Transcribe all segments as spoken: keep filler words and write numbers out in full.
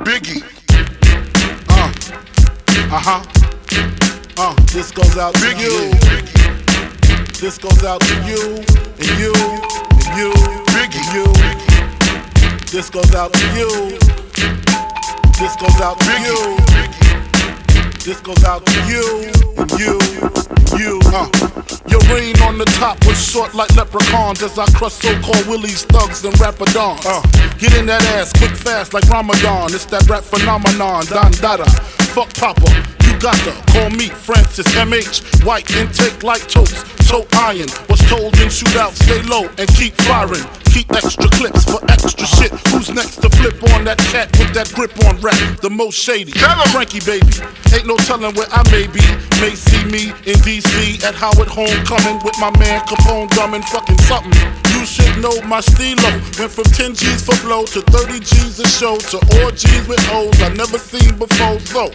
Biggie. Uh, uh-huh. Uh, this goes out to Biggie. you. This goes out to you, and you, and you, Biggie. and you. This goes out to you. This goes out to you. This goes out to you, and you, and you. Uh. Your reign on the top was short like leprechauns as I crush so-called willies, thugs, and rapadons. Uh. Get in that ass quick fast like Ramadan. It's that rap phenomenon, Don Dada. Fuck Papa, you got to call me Francis M H. White intake like toast, toe iron. Was told in shootouts, stay low and keep firing. Keep extra clips for extra shit. Who's next to flip on that cat with that grip on rap? The most shady, Frankie baby. Ain't no telling where I may be. May see me in D C at Howard Homecoming with my man Capone drumming fucking something. You should know my stilo. Went from ten G's for blow to thirty G's a show to orgies with O's I never seen before. So,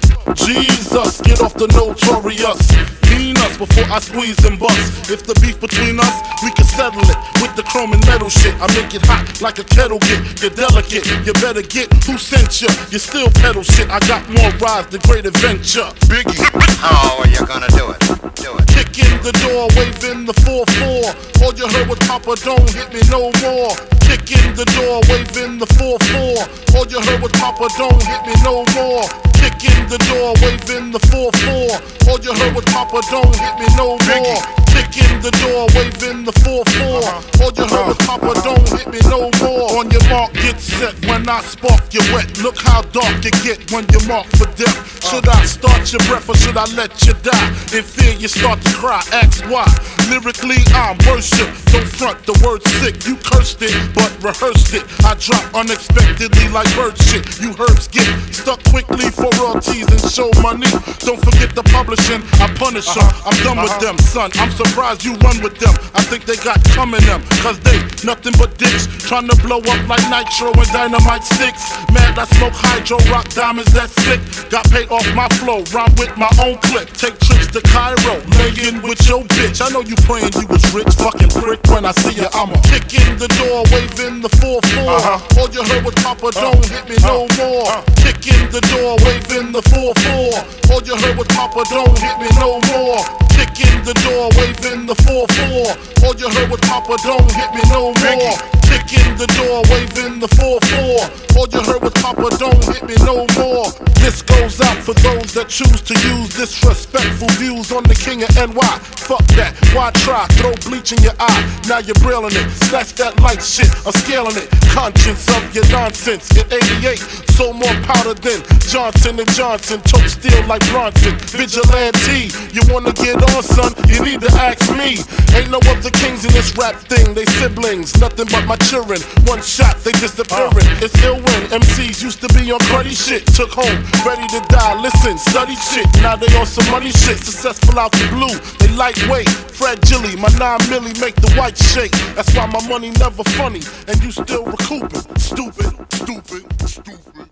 Jesus, get off the notorious. Mean us before I squeeze and bust. If the beef between us, we can settle it with the chrome and metal shit. I make it hot like a kettle get. You're delicate, you better get who sent you. You still pedal shit. I got more rides, the great adventure. Biggie. How are you gonna do it? Do it. Kick in the door, waving the four four. All you heard was Papa, don't hit me no more. Kick in the door, waving the four four. All you heard was Papa, don't hit me no more. Kick in the door, waving the four four. All you heard was Papa, don't hit me no more. Kick in the door, waving the four four. All you heard was Papa, don't hit me no more. On your mark, get set. When I spark, you wet. Look how dark you get when you mark for death. Should I start your breath or should I let you die? In fear, you start to cry. Ask why. Lyrically, I'm worship. Don't front the word sick. You cursed it, but rehearsed it. I drop unexpectedly like bird shit. You herbs get stuck quickly for royalties and show money. Don't forget the publishing. I punish them. I'm done with them, son. I'm surprised you run with them. I think they got coming them. Cause they nothing but dicks. Trying to blow up like nitro and dynamite sticks. Mad I smoke hydro, rock diamonds, that's sick. Got paid off my flow, rhyme with my own clip. Take trips to Cairo, lay in with your bitch. I know you praying you was rich, fucking prick. When I see you, I'ma kick in the door, waving the four four. Uh-huh. All you heard was Papa, don't hit me no more. Kick in the door, waving the four four. All you heard was Papa, don't hit me no more. Kick in the door, waving the four four. All you heard was Papa, don't hit me no more. Kick in the door, waving the four four. All you heard was Papa, don't hit me no more. This goes out for those that choose to use disrespectful views on the king of N Y. Fuck that, why try? Throw bleach in your eye, now you're brailing it. Snatch that light shit, I'm scaling it. Conscience of your nonsense. In eighty-eight, sold more powder than Johnson and Johnson. Tote steel like Bronson. Vigilante, you wanna get on, son? You need to ask me. Ain't no other kings in this rap thing. They siblings, nothing but my children. One shot, they disappearing. It's ill when M Cs used to be on cruddy shit. Took home, ready to die. Listen, study shit. Now they on some money shit. Successful out the blue. They lightweight, fragile. My nine milli make the white shake. That's why my money never funny, and you still recouping. Stupid, stupid, stupid.